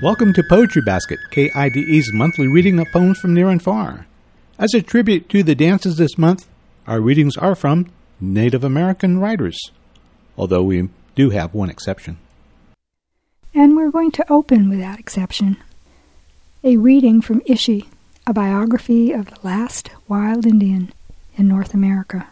Welcome to Poetry Basket, KIDE's monthly reading of poems from near and far. As a tribute to the dances this month, our readings are from Native American writers, although we do have one exception. And we're going to open with that exception. A reading from Ishi, a biography of the last wild Indian in North America.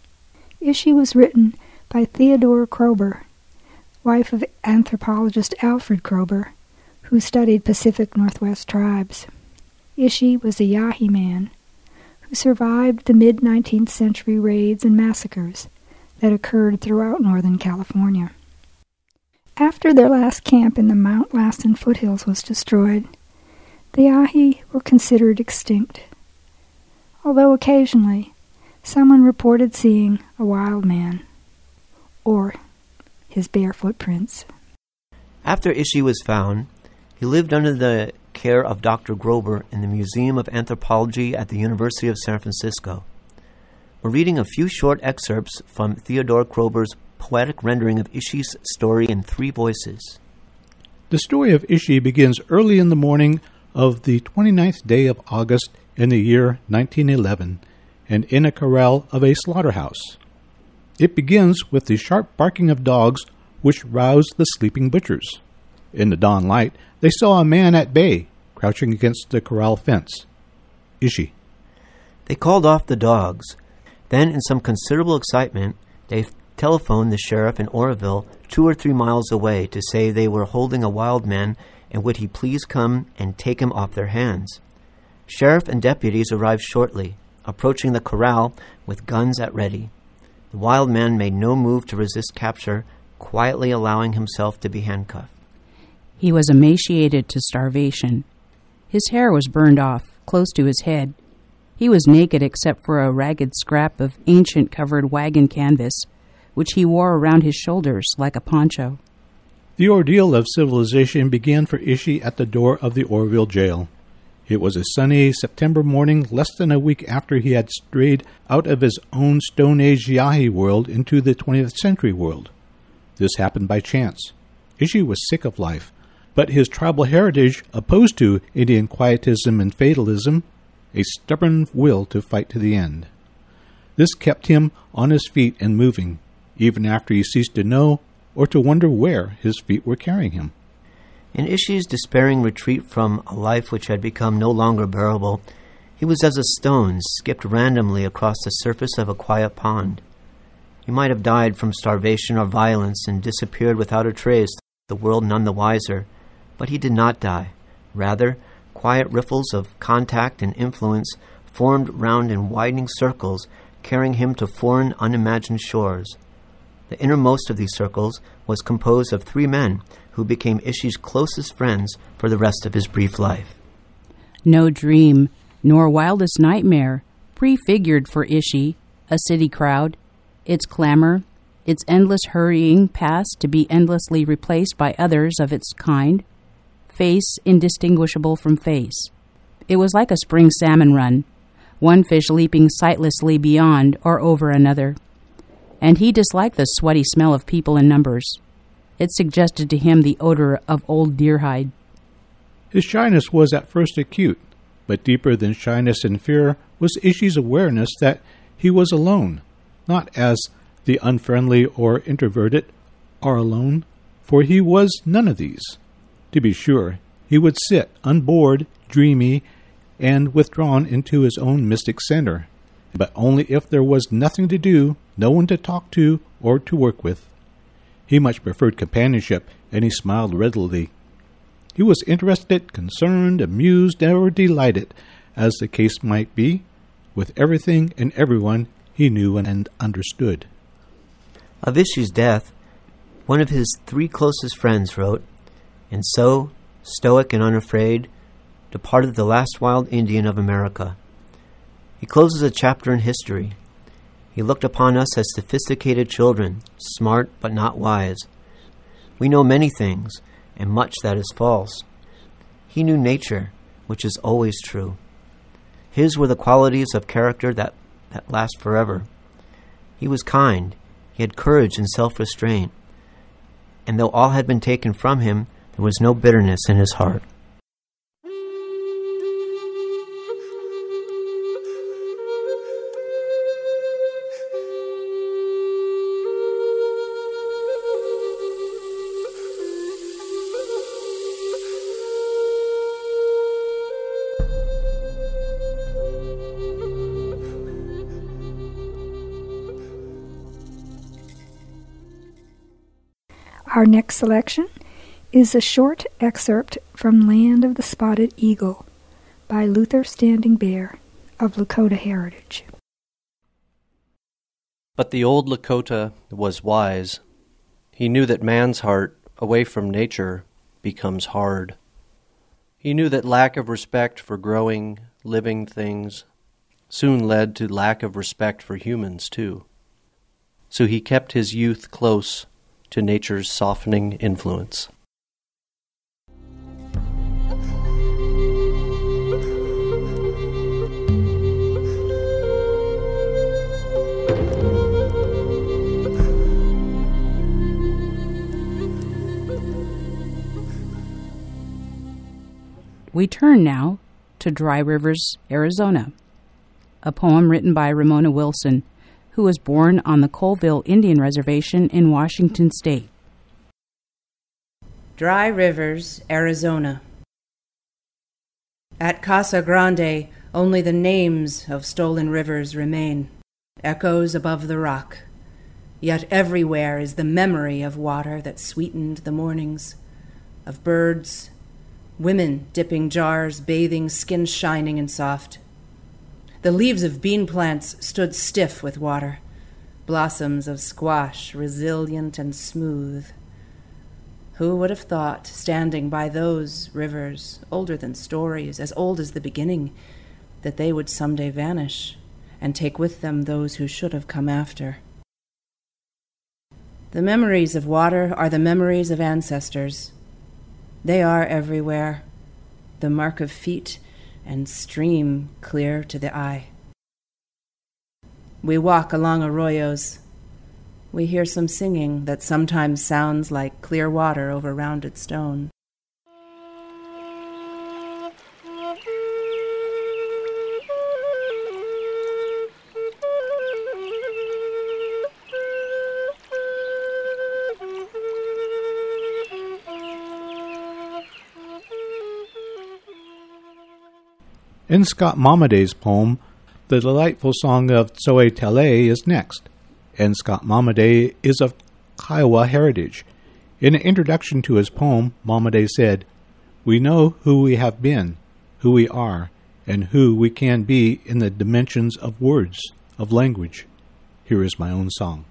Ishi was written by Theodore Kroeber, wife of anthropologist Alfred Kroeber, who studied Pacific Northwest tribes. Ishi was a Yahi man who survived the mid-19th century raids and massacres that occurred throughout Northern California. After their last camp in the Mount Lassen foothills was destroyed, the Yahi were considered extinct, although occasionally someone reported seeing a wild man, or his bare footprints. After Ishi was found, he lived under the care of Dr. Grober in the Museum of Anthropology at the University of San Francisco. We're reading a few short excerpts from Theodore Kroeber's poetic rendering of Ishi's story in 3 voices. The story of Ishi begins early in the morning of the 29th day of August in the year 1911, and in a corral of a slaughterhouse. It begins with the sharp barking of dogs which roused the sleeping butchers. In the dawn light, they saw a man at bay, crouching against the corral fence. Ishi. They called off the dogs. Then, in some considerable excitement, they telephoned the sheriff in Oroville 2 or 3 miles away to say they were holding a wild man and would he please come and take him off their hands. Sheriff and deputies arrived shortly, approaching the corral with guns at ready. The wild man made no move to resist capture, quietly allowing himself to be handcuffed. He was emaciated to starvation. His hair was burned off, close to his head. He was naked except for a ragged scrap of ancient-covered wagon canvas, which he wore around his shoulders like a poncho. The ordeal of civilization began for Ishi at the door of the Oroville jail. It was a sunny September morning less than a week after he had strayed out of his own Stone Age Yahi world into the 20th century world. This happened by chance. Ishi was sick of life, but his tribal heritage, opposed to Indian quietism and fatalism, a stubborn will to fight to the end. This kept him on his feet and moving, even after he ceased to know or to wonder where his feet were carrying him. In Ishi's despairing retreat from a life which had become no longer bearable, he was as a stone skipped randomly across the surface of a quiet pond. He might have died from starvation or violence and disappeared without a trace, the world none the wiser, but he did not die. Rather, quiet riffles of contact and influence formed round in widening circles, carrying him to foreign, unimagined shores. The innermost of these circles was composed of 3 men who became Ishi's closest friends for the rest of his brief life. No dream, nor wildest nightmare, prefigured for Ishi, a city crowd, its clamor, its endless hurrying past to be endlessly replaced by others of its kind, face indistinguishable from face. It was like a spring salmon run, one fish leaping sightlessly beyond or over another. And he disliked the sweaty smell of people in numbers. It suggested to him the odor of old deer hide. His shyness was at first acute, but deeper than shyness and fear was Ishi's awareness that he was alone, not as the unfriendly or introverted are alone, for he was none of these. To be sure, he would sit unbored, dreamy, and withdrawn into his own mystic center, but only if there was nothing to do, no one to talk to or to work with. He much preferred companionship, and he smiled readily. He was interested, concerned, amused, or delighted, as the case might be, with everything and everyone he knew and understood. Of Ishi's death, one of his 3 closest friends wrote, "And so, stoic and unafraid, departed the last wild Indian of America." He closes a chapter in history. He looked upon us as sophisticated children, smart but not wise. We know many things, and much that is false. He knew nature, which is always true. His were the qualities of character that last forever. He was kind. He had courage and self-restraint. And though all had been taken from him, There was no bitterness in his heart. Our next selection is a short excerpt from Land of the Spotted Eagle by Luther Standing Bear of Lakota heritage. But the old Lakota was wise. He knew that man's heart, away from nature, becomes hard. He knew that lack of respect for growing, living things soon led to lack of respect for humans, too. So he kept his youth close to nature's softening influence. We turn now to Dry Rivers, Arizona, a poem written by Ramona Wilson, who was born on the Colville Indian Reservation in Washington State. Dry Rivers, Arizona. At Casa Grande, only the names of stolen rivers remain, echoes above the rock. Yet everywhere is the memory of water that sweetened the mornings, of birds, women dipping jars, bathing, skin shining and soft. The leaves of bean plants stood stiff with water, blossoms of squash resilient and smooth. Who would have thought, standing by those rivers, older than stories, as old as the beginning, that they would someday vanish and take with them those who should have come after? The memories of water are the memories of ancestors. They are everywhere, the mark of feet and stream clear to the eye. We walk along arroyos. We hear some singing that sometimes sounds like clear water over rounded stone. In Scott Momaday's poem, the delightful song of Tsoe Tele is next, and Scott Momaday is of Kiowa heritage. In an introduction to his poem, Momaday said, "We know who we have been, who we are, and who we can be in the dimensions of words, of language. Here is my own song."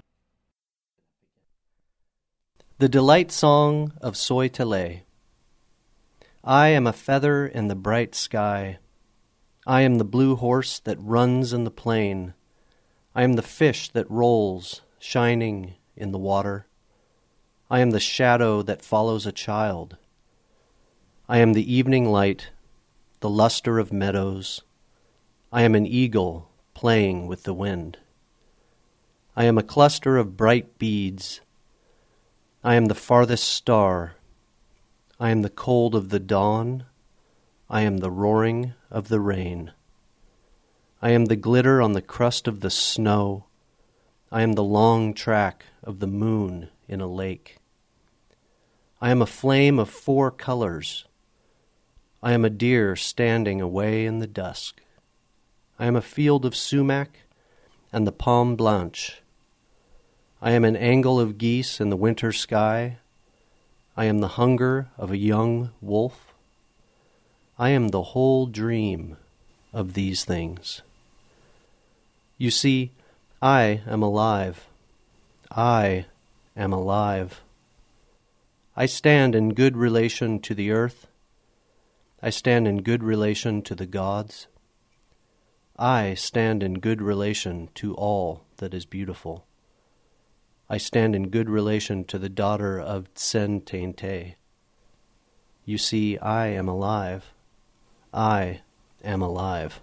The Delight Song of Tsoe Tele. I am a feather in the bright sky. I am the blue horse that runs in the plain. I am the fish that rolls, shining in the water. I am the shadow that follows a child. I am the evening light, the luster of meadows. I am an eagle playing with the wind. I am a cluster of bright beads. I am the farthest star. I am the cold of the dawn. I am the roaring of the rain. I am the glitter on the crust of the snow. I am the long track of the moon in a lake. I am a flame of 4 colors. I am a deer standing away in the dusk. I am a field of sumac and the palm blanche. I am an angle of geese in the winter sky. I am the hunger of a young wolf. I am the whole dream of these things. You see, I am alive. I am alive. I stand in good relation to the earth. I stand in good relation to the gods. I stand in good relation to all that is beautiful. I stand in good relation to the daughter of Tsen Teinte. You see, I am alive. I am alive.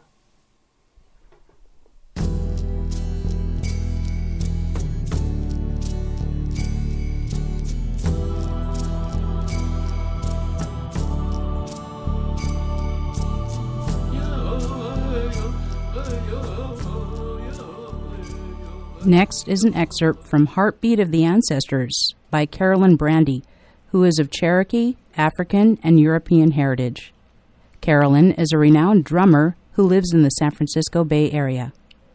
Next is an excerpt from Heartbeat of the Ancestors by Carolyn Brandy, who is of Cherokee, African, and European heritage. Carolyn is a renowned drummer who lives in the San Francisco Bay Area.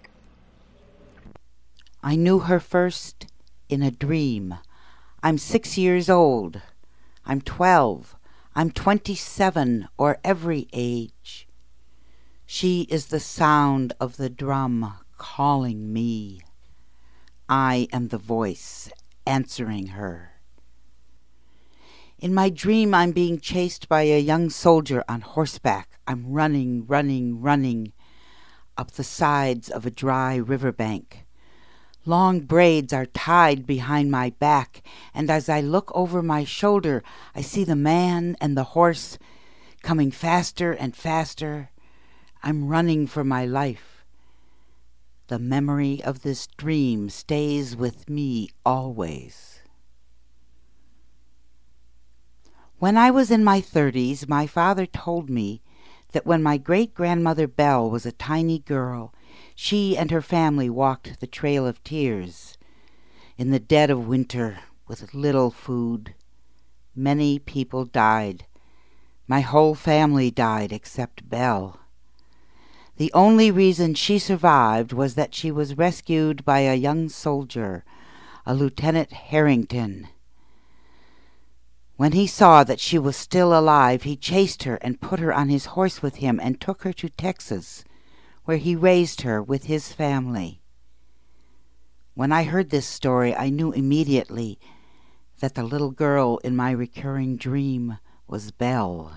I knew her first in a dream. I'm 6 years old. I'm 12. I'm 27, or every age. She is the sound of the drum calling me. I am the voice answering her. In my dream, I'm being chased by a young soldier on horseback. I'm running, running, running up the sides of a dry riverbank. Long braids are tied behind my back, and as I look over my shoulder, I see the man and the horse coming faster and faster. I'm running for my life. The memory of this dream stays with me always. When I was in my 30s, my father told me that when my great-grandmother Belle was a tiny girl, she and her family walked the Trail of Tears in the dead of winter with little food. Many people died. My whole family died except Belle. The only reason she survived was that she was rescued by a young soldier, a Lieutenant Harrington. When he saw that she was still alive, he chased her and put her on his horse with him and took her to Texas, where he raised her with his family. When I heard this story, I knew immediately that the little girl in my recurring dream was Belle.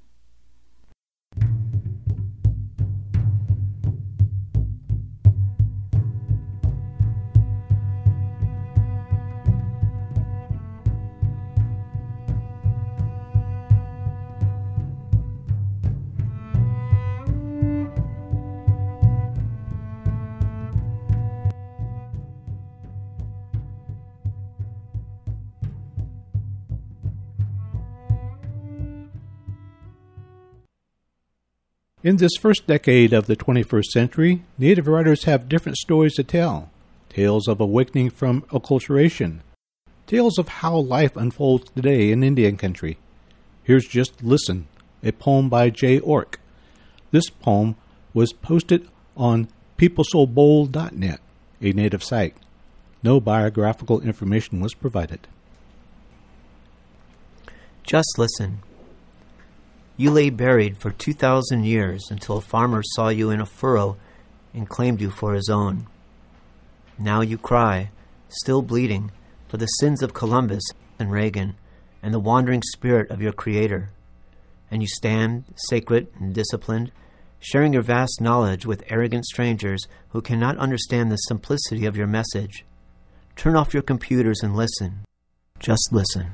In this first decade of the 21st century, Native writers have different stories to tell. Tales of awakening from acculturation. Tales of how life unfolds today in Indian country. Here's Just Listen, a poem by Jay Ork. This poem was posted on peoplesobold.net, a Native site. No biographical information was provided. Just listen. You lay buried for 2,000 years until a farmer saw you in a furrow and claimed you for his own. Now you cry, still bleeding, for the sins of Columbus and Reagan and the wandering spirit of your Creator. And you stand, sacred and disciplined, sharing your vast knowledge with arrogant strangers who cannot understand the simplicity of your message. Turn off your computers and listen. Just listen.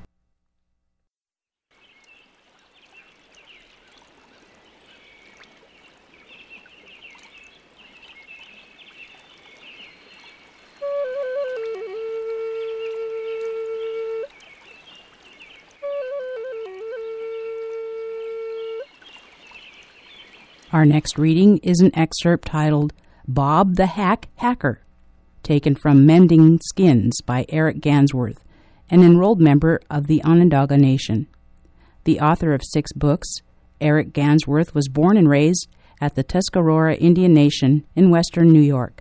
Our next reading is an excerpt titled Bob the Hack Hacker, taken from Mending Skins by Eric Gansworth, an enrolled member of the Onondaga Nation. The author of 6 books, Eric Gansworth was born and raised at the Tuscarora Indian Nation in western New York.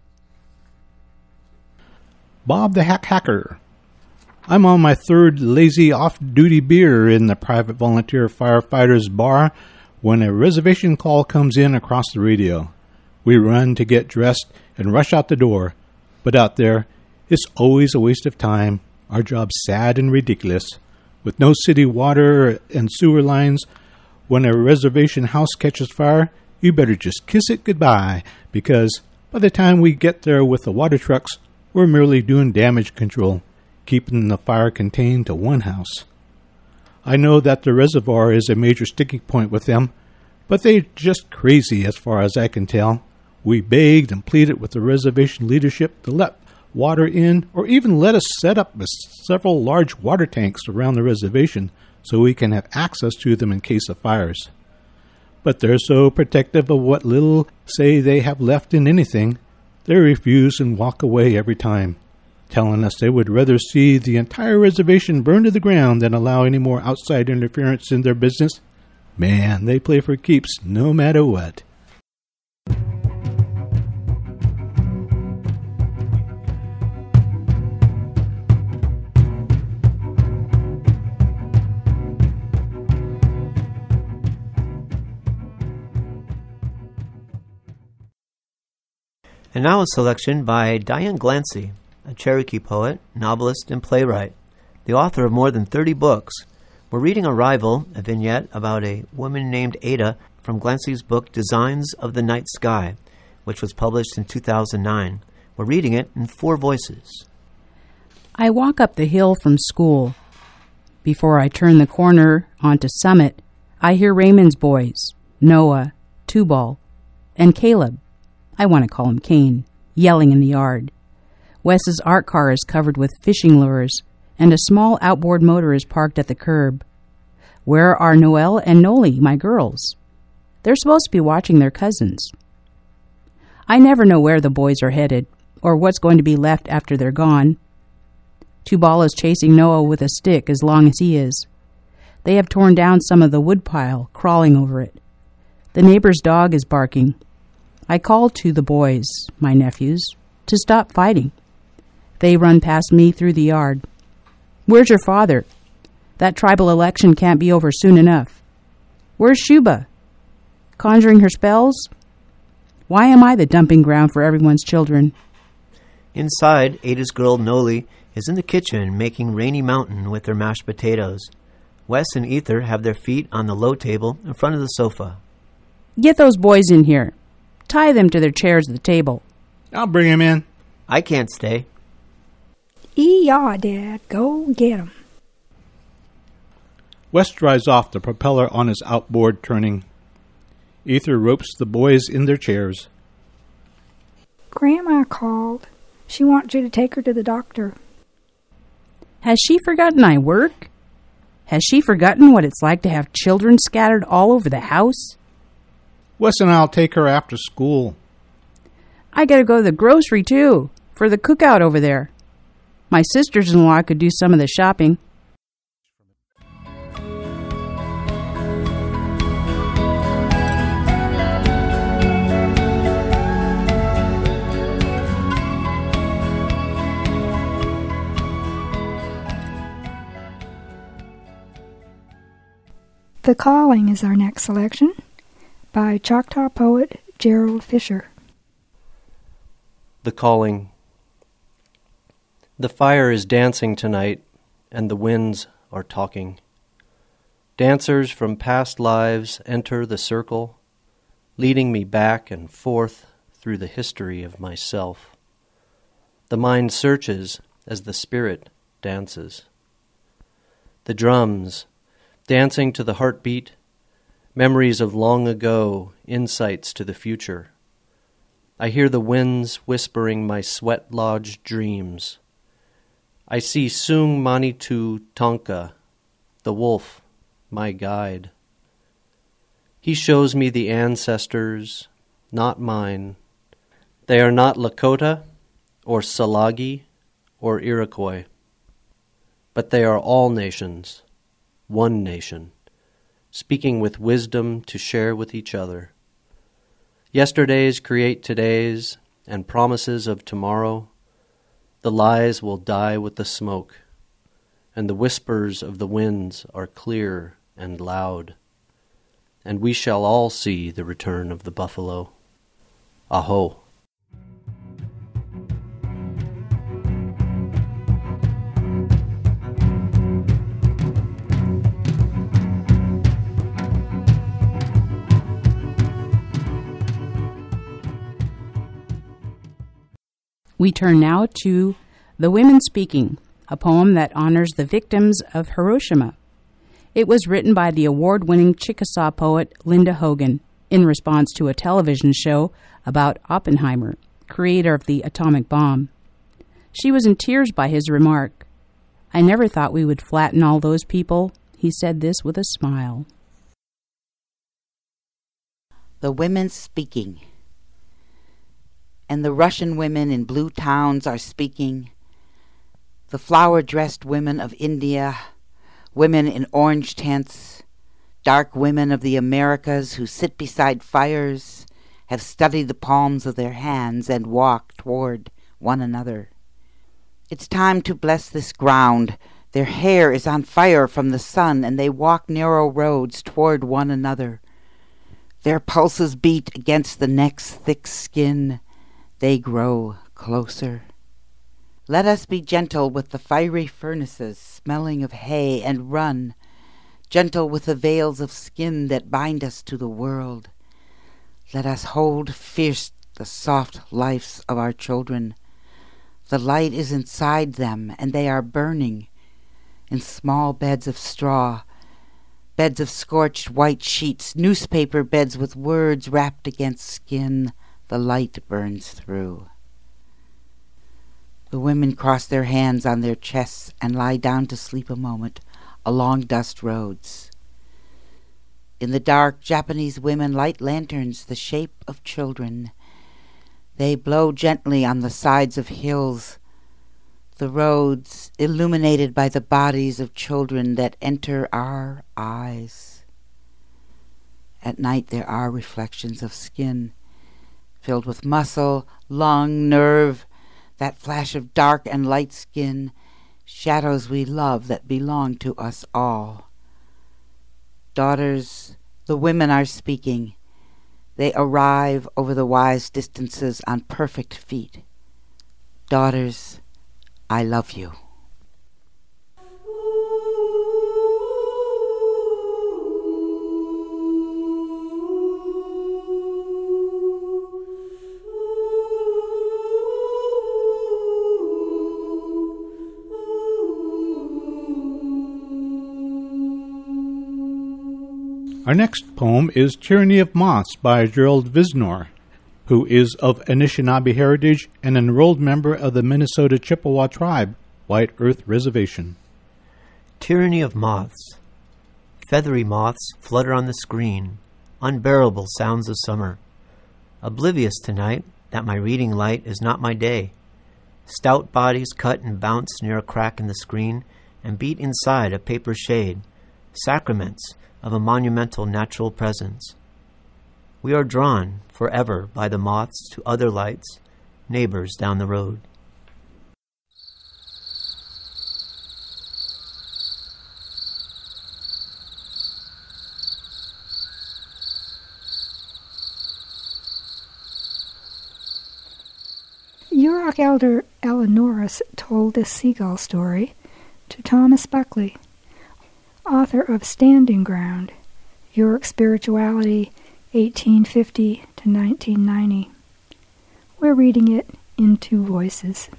Bob the Hack Hacker. I'm on my 3rd lazy off-duty beer in the private volunteer firefighters bar when a reservation call comes in across the radio. We run to get dressed and rush out the door, but out there, it's always a waste of time, our job's sad and ridiculous. With no city water and sewer lines, when a reservation house catches fire, you better just kiss it goodbye, because by the time we get there with the water trucks, we're merely doing damage control, keeping the fire contained to one house. I know that the reservoir is a major sticking point with them, but they're just crazy as far as I can tell. We begged and pleaded with the reservation leadership to let water in, or even let us set up several large water tanks around the reservation so we can have access to them in case of fires. But they're so protective of what little say they have left in anything, They refuse and walk away every time, telling us they would rather see the entire reservation burned to the ground than allow any more outside interference in their business. Man, they play for keeps no matter what. And now a selection by Diane Glancy, a Cherokee poet, novelist, and playwright, the author of more than 30 books. We're reading Arrival, a vignette about a woman named Ada from Glancy's book Designs of the Night Sky, which was published in 2009. We're reading it in 4 voices. I walk up the hill from school. Before I turn the corner onto Summit, I hear Raymond's boys, Noah, Tubal, and Caleb. I want to call him Cain, yelling in the yard. Wes's art car is covered with fishing lures, and a small outboard motor is parked at the curb. Where are Noelle and Noli, my girls? They're supposed to be watching their cousins. I never know where the boys are headed, or what's going to be left after they're gone. Tubal is chasing Noah with a stick as long as he is. They have torn down some of the woodpile, crawling over it. The neighbor's dog is barking. I call to the boys, my nephews, to stop fighting. They run past me through the yard. Where's your father? That tribal election can't be over soon enough. Where's Shuba? Conjuring her spells? Why am I the dumping ground for everyone's children? Inside, Ada's girl Noli is in the kitchen making Rainy Mountain with her mashed potatoes. Wes and Ether have their feet on the low table in front of the sofa. Get those boys in here. Tie them to their chairs at the table. I'll bring him in. I can't stay. Ee-yaw, Dad. Go get 'em. Wes drives off, the propeller on his outboard turning. Ether ropes the boys in their chairs. Grandma called. She wants you to take her to the doctor. Has she forgotten I work? Has she forgotten what it's like to have children scattered all over the house? Wes and I'll take her after school. I gotta go to the grocery, too, for the cookout over there. My sisters-in-law could do some of the shopping. The Calling is our next selection, by Choctaw poet Gerald Fisher. The Calling. The fire is dancing tonight, and the winds are talking. Dancers from past lives enter the circle, leading me back and forth through the history of myself. The mind searches as the spirit dances. The drums, dancing to the heartbeat, memories of long ago, insights to the future. I hear the winds whispering my sweat-lodged dreams. I see Sung Manitou Tonka, the wolf, my guide. He shows me the ancestors, not mine. They are not Lakota or Salagi or Iroquois, but they are all nations, one nation, speaking with wisdom to share with each other. Yesterdays create todays and promises of tomorrow. The lies will die with the smoke, and the whispers of the winds are clear and loud, and we shall all see the return of the buffalo. Aho. We turn now to The Women Speaking, a poem that honors the victims of Hiroshima. It was written by the award-winning Chickasaw poet Linda Hogan in response to a television show about Oppenheimer, creator of the atomic bomb. She was in tears by his remark. "I never thought we would flatten all those people." He said this with a smile. The Women Speaking. and the Russian women in blue towns are speaking. The flower-dressed women of India, women in orange tents, dark women of the Americas who sit beside fires, have studied the palms of their hands and walk toward one another. It's time to bless this ground. Their hair is on fire from the sun, and they walk narrow roads toward one another. Their pulses beat against the neck's thick skin. They grow closer. Let us be gentle with the fiery furnaces smelling of hay, and run, gentle with the veils of skin that bind us to the world. Let us hold fierce the soft lives of our children. The light is inside them, and they are burning in small beds of straw, beds of scorched white sheets, newspaper beds with words wrapped against skin the light burns through. The women cross their hands on their chests and lie down to sleep a moment along dust roads. In the dark, Japanese women light lanterns the shape of children. They blow gently on the sides of hills, the roads illuminated by the bodies of children that enter our eyes. At night there are reflections of skin, filled with muscle, lung, nerve, that flash of dark and light skin, shadows we love that belong to us all. Daughters, the women are speaking. They arrive over the wise distances on perfect feet. Daughters, I love you. Our next poem is Tyranny of Moths by Gerald Visnor, who is of Anishinaabe heritage and an enrolled member of the Minnesota Chippewa Tribe, White Earth Reservation. Tyranny of Moths. Feathery moths flutter on the screen, unbearable sounds of summer. Oblivious tonight that my reading light is not my day. Stout bodies cut and bounce near a crack in the screen and beat inside a paper shade, sacraments of a monumental natural presence. We are drawn forever by the moths to other lights, neighbors down the road. Yurok elder Ella Norris told this seagull story to Thomas Buckley, author of Standing Ground, Yurok Spirituality, 1850 to 1990. We're reading it in two voices.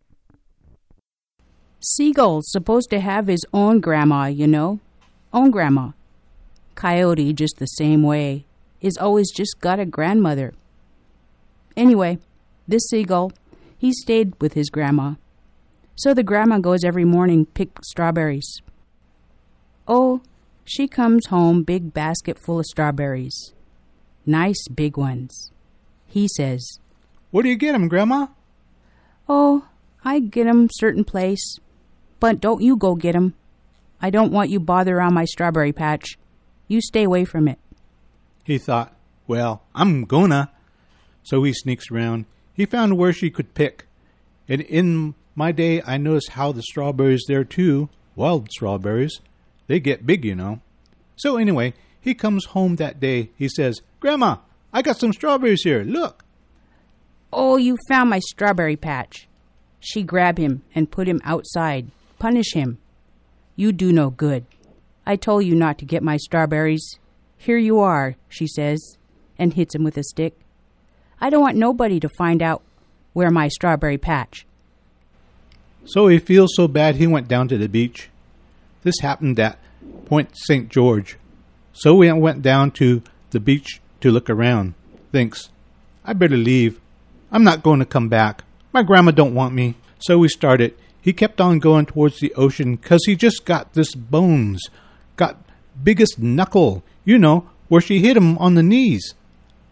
Seagull's supposed to have his own grandma, you know. Own grandma. Coyote, just the same way, is always just got a grandmother. Anyway, this seagull, he stayed with his grandma. So the grandma goes every morning pick strawberries. Oh, she comes home big basket full of strawberries. Nice big ones. He says, "Where do you get 'em, Grandma?" "Oh, I get 'em certain place. But don't you go get 'em. I don't want you bother around my strawberry patch. You stay away from it." He thought, well, I'm gonna. So he sneaks around. He found where she could pick. And in my day, I noticed how the strawberries there, too, wild strawberries, they get big, you know. So anyway, he comes home that day. He says, "Grandma, I got some strawberries here. Look." "Oh, you found my strawberry patch." She grabbed him and put him outside. Punish him. "You do no good. I told you not to get my strawberries. Here you are," she says, and hits him with a stick. "I don't want nobody to find out where my strawberry patch." So he feels so bad he went down to the beach. This happened at Point St. George. So he went down to the beach to look around. Thinks, I better leave. I'm not going to come back. My grandma don't want me. So he started. He kept on going towards the ocean 'cause he just got this bones. Got biggest knuckle, you know, where she hit him on the knees.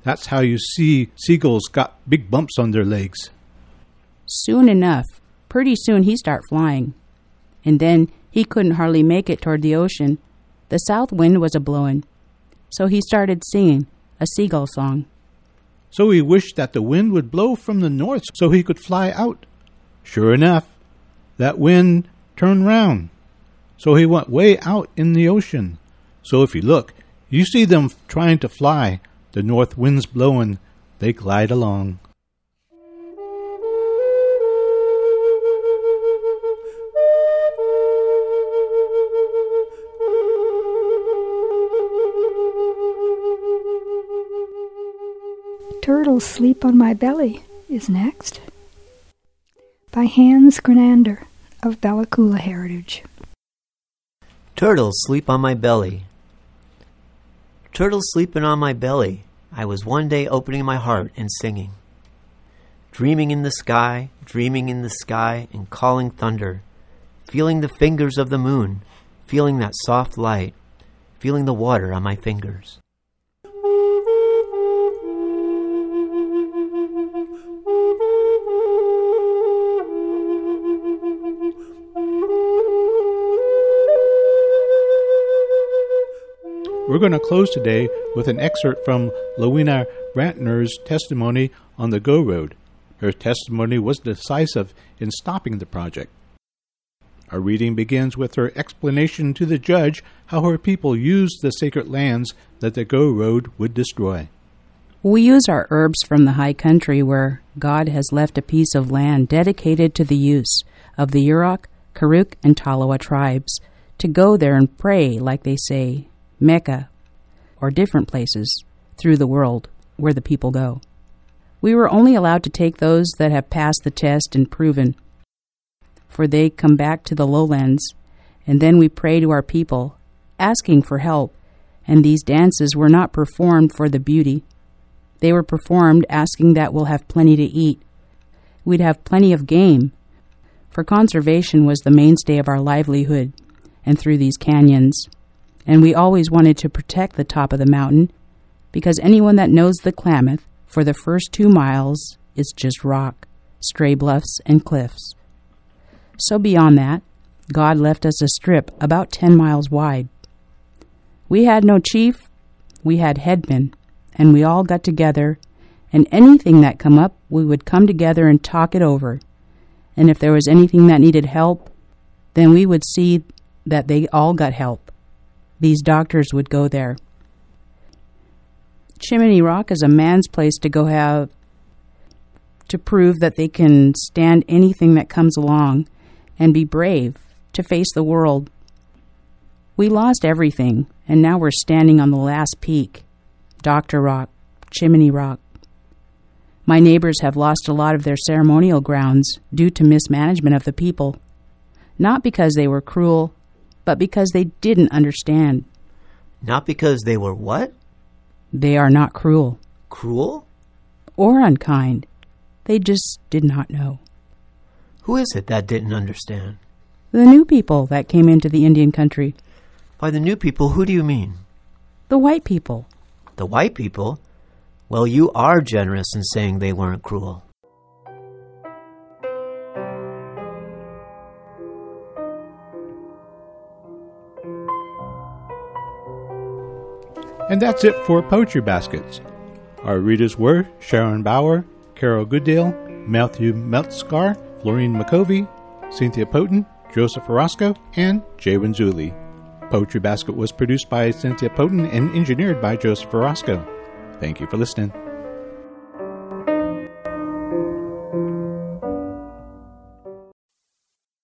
That's how you see seagulls got big bumps on their legs. Soon enough, pretty soon he start flying. And then he couldn't hardly make it toward the ocean. The south wind was a-blowing. So he started singing a seagull song. So he wished that the wind would blow from the north so he could fly out. Sure enough, that wind turned round. So he went way out in the ocean. So if you look, you see them trying to fly. The north wind's blowing. They glide along. Turtles Sleep on My Belly is next, by Hans Grenander of Bella Coola heritage. Turtles sleep on my belly. Turtles sleeping on my belly, I was one day opening my heart and singing. Dreaming in the sky, and calling thunder, feeling the fingers of the moon, feeling that soft light, feeling the water on my fingers. We're going to close today with an excerpt from Lowena Rantner's testimony on the Go Road. Her testimony was decisive in stopping the project. Our reading begins with her explanation to the judge how her people used the sacred lands that the Go Road would destroy. We use our herbs from the high country where God has left a piece of land dedicated to the use of the Yurok, Karuk, and Talawa tribes to go there and pray, like they say, Mecca, or different places through the world where the people go. We were only allowed to take those that have passed the test and proven, for they come back to the lowlands, and then we pray to our people, asking for help, and these dances were not performed for the beauty. They were performed asking that we'll have plenty to eat. We'd have plenty of game, for conservation was the mainstay of our livelihood, and through these canyons. And we always wanted to protect the top of the mountain, because anyone that knows the Klamath, for the first 2 miles, is just rock, stray bluffs, and cliffs. So beyond that, God left us a strip about 10 miles wide. We had no chief, we had headmen, and we all got together, and anything that come up, we would come together and talk it over. And if there was anything that needed help, then we would see that they all got help. These doctors would go there. Chimney Rock is a man's place to go have to prove that they can stand anything that comes along and be brave to face the world. We lost everything, and now we're standing on the last peak, Dr. Rock, Chimney Rock. My neighbors have lost a lot of their ceremonial grounds due to mismanagement of the people, not because they were cruel, but because they didn't understand. Not because they were what? They are not cruel. Cruel? Or unkind. They just did not know. Who is it that didn't understand? The new people that came into the Indian country. By the new people, who do you mean? The white people. The white people? Well, you are generous in saying they weren't cruel. And that's it for Poetry Baskets. Our readers were Sharon Bauer, Carol Gooddale, Matthew Meltzgar, Florine McCovey, Cynthia Poten, Joseph Orozco, and Jay Renzulli. Poetry Basket was produced by Cynthia Poten and engineered by Joseph Orozco. Thank you for listening.